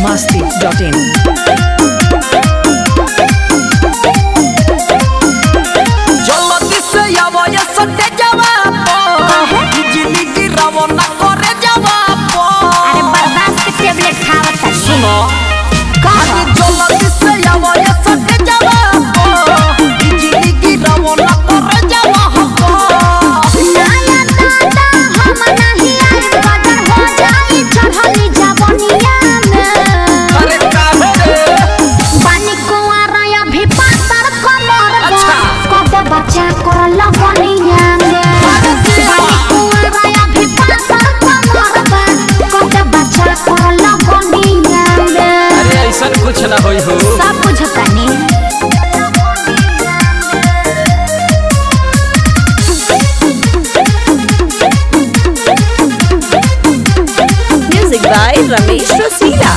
biharmasti.in जल्दी से आवा ये सटे जवाब बिजली गिरावो ना करे जवाब। अरे बर्दाश्त के टेबलेट खावत है। सुनो कहानी जल्दी से आवा ये सटे जवाब बिजली गिरावो ना करे जवाब। नाया दादा हम नहीं आई बदर हो जाई चढ़ली जवनिया में। अरे काहे बानी कुंवारा अभी पातर कमर बा अच्छा। कद बच्चा कर लगनिया में। बानी कुंवारा अभी पातर कमर बा कद बच्चा कर लगनिया में। अरे ऐसा कुछ ना होई हो। सब बुझतानी Music by Ramesh Rasila.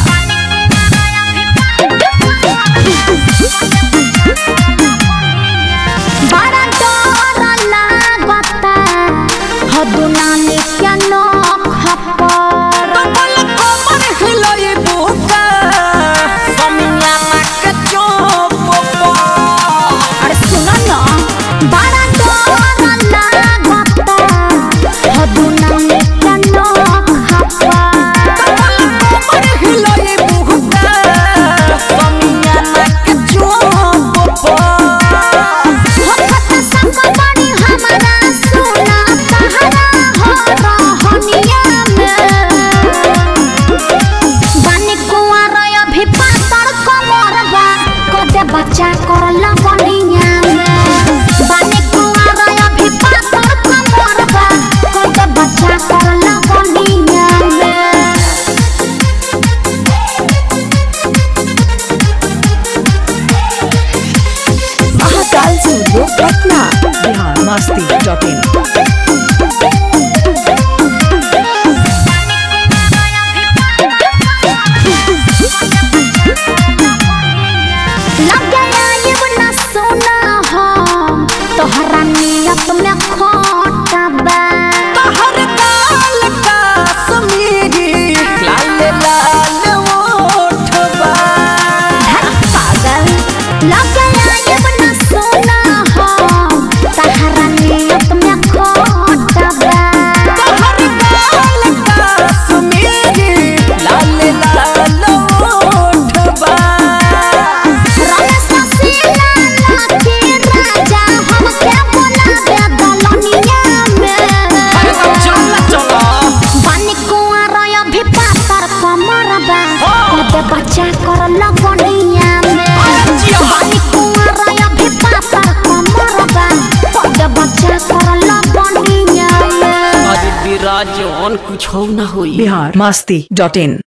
बड़ा डर लागता हदुना लेके नख पर। डबल कमर हिलाई बुका समियाना के चोप अरे सुनो ना बड़ा डर लागता हदुना लेके नख पर। कमर हिलाई बुका समियाना के चोप होखत संग बड़ी हमारा सुना तहरा हो रहनिया में। बानी कुंवारा अभी पातर कमर बा कदे बच्चा कर लगनिया में। बानी कुंवारा अभी पातर कमर बा कदे बच्चा कर लगनिया में। Mahakal Studio Patna biharmasti.in लगे आइब न सुना हम तोहरा नियत में खोटा बा। हर काल का समीरी लाल लाल ओठबा पागल लगे आइब न सुना हम तोहरा नियत में खोटा बा। हर काल का समीरी लाल लाल ओठबा रमेश रसीला लाठी राजा हमके बोलावे दलनिया में। चला चला बानी कुंवारा अभी पातर कमर बा कदे बच्चा कर लगनिया में। बानी कुंवारा अभी पातर कमर बा कदे बच्चा कर लगनिया में। अरे विराजन कुछ हो ना होई। biharmasti.in